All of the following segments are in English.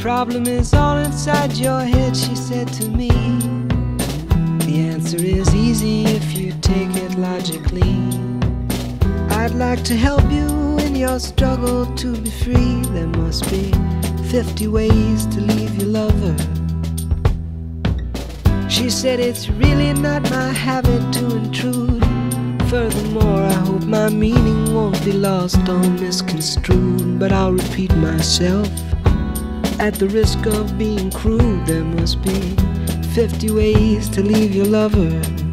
problem is all inside your head, she said to me. The answer is easy if you take it logically. I'd like to help you in your struggle to be free. There must be 50 ways to leave your lover. She said it's really not my habit to intrude. Furthermore, I hope my meaning won't be lost or misconstrued. But I'll repeat myself at the risk of being crude. There must be 50 ways to leave your lover.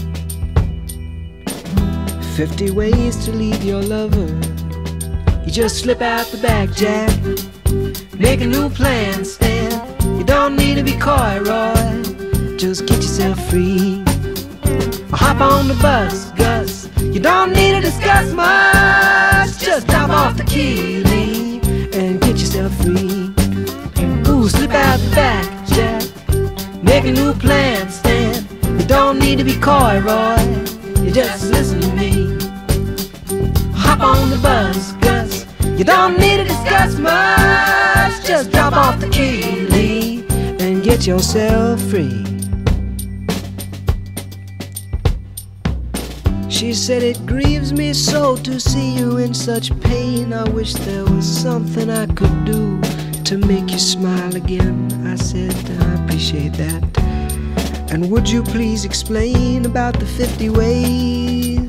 50 ways to leave your lover. You just slip out the back, Jack. Make a new plan, Stan. You don't need to be coy, Roy. Just get yourself free. Or hop on the bus, Gus. You don't need to discuss much. Just drop off the key, Lee, and get yourself free. Ooh, slip out the back, Jack. Make a new plan, Stan. You don't need to be coy, Roy. You just listen to me. Hop on the bus, Gus. You don't need to discuss much. Just drop off the key, Lee, and get yourself free. She said it grieves me so to see you in such pain. I wish there was something I could do to make you smile again. I said I appreciate that. And would you please explain about the 50 ways?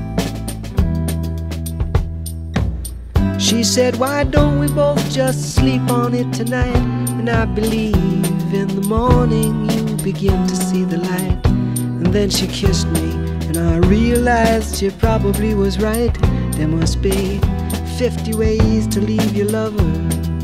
She said, why don't we both just sleep on it tonight? And I believe in the morning you begin to see the light. And then she kissed me, and I realized she probably was right. There must be 50 ways to leave your lover.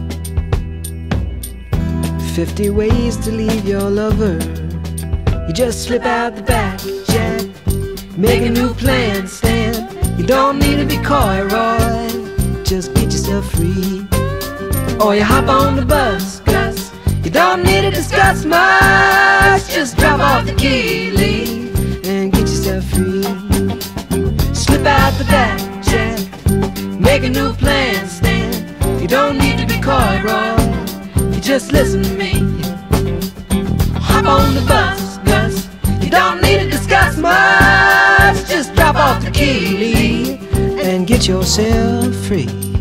50 ways to leave your lover. You just slip out the back, Jack. Make a new plan, Stan. You don't need to be coy, Roy. Just get yourself free. Or you hop on the bus, Gus. You don't need to discuss much. Just drop off the key, Lee, and get yourself free. Slip out the back, Jack. Make a new plan, Stan. You don't need to be coy, Roy. You just listen to me. Hop on the bus, Gus. You don't need to discuss much. Just drop off the key, Lee, and get yourself free.